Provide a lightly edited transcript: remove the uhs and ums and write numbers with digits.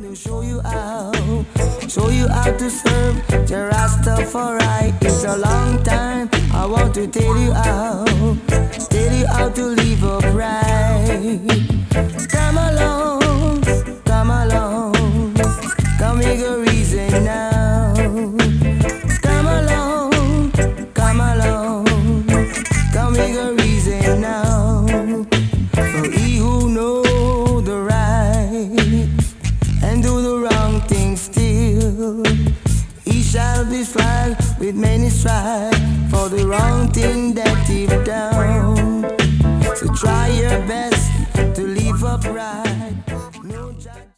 to show you how to serve the Rastafari. It's a long time. I want to tell you how to live upright. Come along, come along, come make a reason now. Come along, come along, come make a reason now. For he who know the right and do the wrong thing still, he shall be slapped with many stripes for the wrong thing that he done. So try your best to live upright. No judge.